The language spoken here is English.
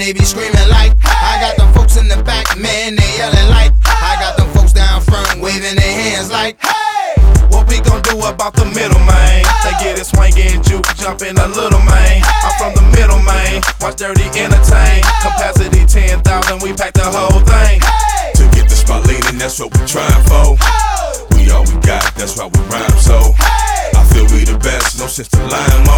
they be screaming like, I got them folks in the back, man, they yelling like, I got them folks down front waving their hands like, hey! What we gon' do about the middle, man? They get it swinging, juke, jumping a little, man. I'm from the middle, man. Watch Dirty entertain. Capacity 10,000, we pack the whole thing. To get the spot leaning, that's what we tryin' for. We all we got, that's why we rhyme so. I feel we the best, no sense to lying more.